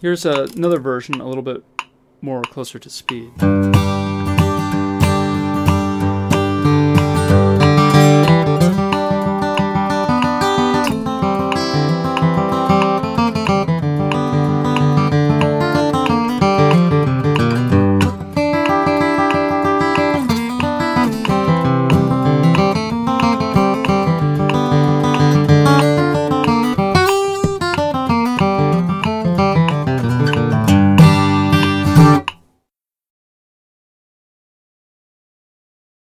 Here's another version, a little bit more closer to speed.